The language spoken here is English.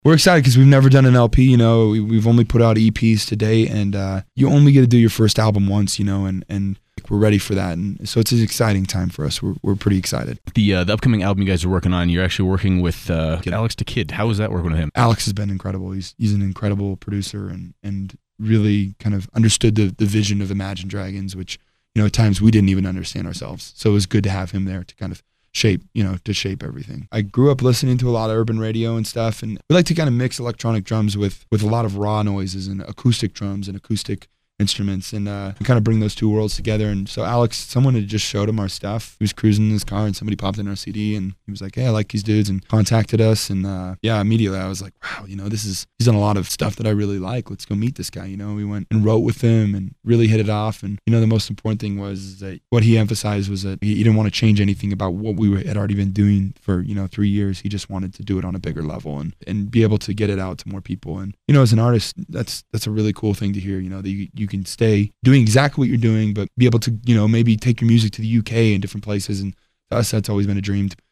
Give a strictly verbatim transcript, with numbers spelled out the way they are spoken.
we're excited because we've never done an L P, you know, we, we've only put out E Ps to date, and uh, you only get to do your first album once, you know, and, and we're ready for that. And so it's an exciting time for us. We're, we're pretty excited. The uh, the upcoming album you guys are working on, you're actually working with uh, Alex da Kid. How is that working with him? Alex has been incredible. He's he's an incredible producer and, and really kind of understood the, the vision of Imagine Dragons, which, you know, at times we didn't even understand ourselves. So it was good to have him there to kind of shape, you know, to shape everything. I grew up listening to a lot of urban radio and stuff, and we like to kind of mix electronic drums with, with a lot of raw noises and acoustic drums and acoustic instruments, and uh, kind of bring those two worlds together. And so Alex, someone had just showed him our stuff. He was cruising in his car and somebody popped in our C D and he was like, hey, I like these dudes, and contacted us. And uh, yeah, immediately I was like, wow, you know, this is, he's done a lot of stuff that I really like. Let's go meet this guy. You know, we went and wrote with him and really hit it off. And, you know, the most important thing was that what he emphasized was that he, he didn't want to change anything about what we had already been doing for, you know, three years. He just wanted to do it on a bigger level and, and be able to get it out to more people. And, you know, as an artist, that's, that's a really cool thing to hear, you know, that you, you can stay doing exactly what you're doing, but be able to, you know, maybe take your music to the U K and different places. And to us, that's always been a dream, to